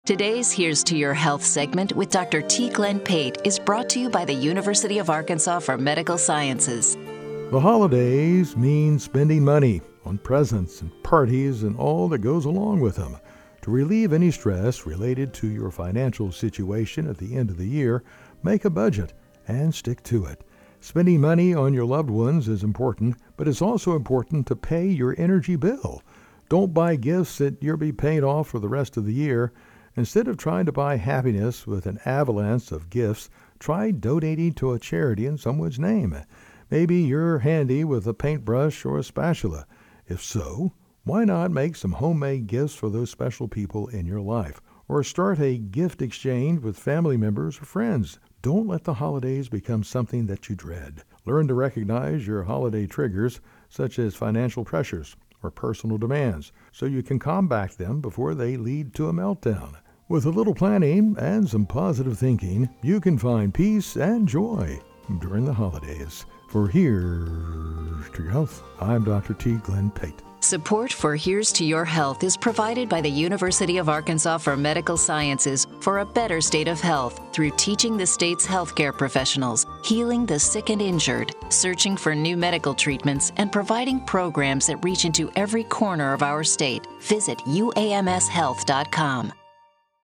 Today's Here's to Your Health segment with Dr. T. Glenn Pate is brought to you by the University of Arkansas for Medical Sciences. The holidays mean spending money on presents and parties and all that goes along with them. To relieve any stress related to your financial situation at the end of the year, make a budget and stick to it. Spending money on your loved ones is important, but it's also important to pay your energy bill. Don't buy gifts that you'll be paying off for the rest of the year. Instead of trying to buy happiness with an avalanche of gifts, try donating to a charity in someone's name. Maybe you're handy with a paintbrush or a spatula. If so, why not make some homemade gifts for those special people in your life? Or start a gift exchange with family members or friends. Don't let the holidays become something that you dread. Learn to recognize your holiday triggers, such as financial pressures or personal demands, so you can combat them before they lead to a meltdown. With a little planning and some positive thinking, you can find peace and joy during the holidays. For Here's to Your Health, I'm Dr. T. Glenn Pate. Support for Here's to Your Health is provided by the University of Arkansas for Medical Sciences for a better state of health through teaching the state's healthcare professionals, healing the sick and injured, searching for new medical treatments, and providing programs that reach into every corner of our state. Visit uamshealth.com.